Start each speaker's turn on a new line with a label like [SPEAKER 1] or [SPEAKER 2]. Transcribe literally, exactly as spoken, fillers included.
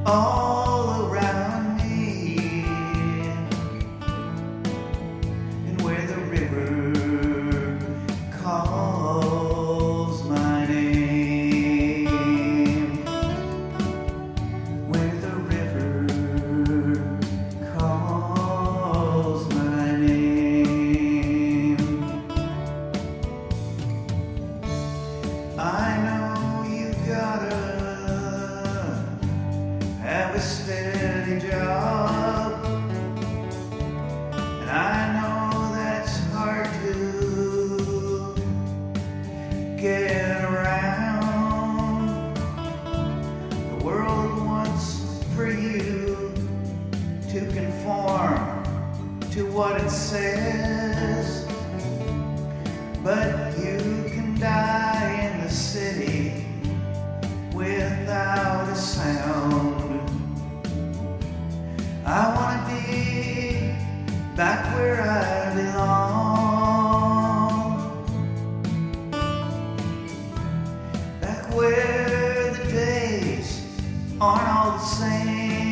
[SPEAKER 1] all around me, and where the river calls my name, where the river calls my name. I know you gotta have a steady job, and I know that's hard to get around. The world wants for you to conform to what it says, but you can die in the city without a sound. I wanna be back where I belong, back where the days aren't all the same.